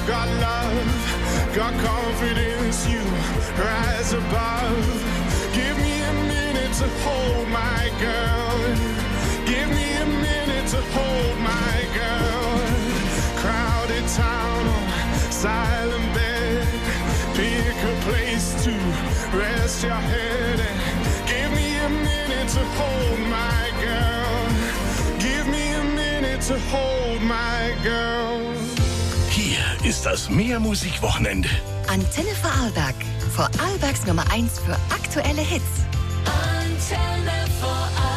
got love, got confidence, you rise above. Give me a minute to hold my girl. Give me a minute to hold my girl. Crowded town on silent bed. Pick a place to rest your head. And give me a minute to hold my girl. Give me a minute to hold my girl. Hier ist das Meermusik-Wochenende. Antenne Vorarlberg. Vorarlbergs Nummer 1 für aktuelle Hits. Antenne Vorarlberg.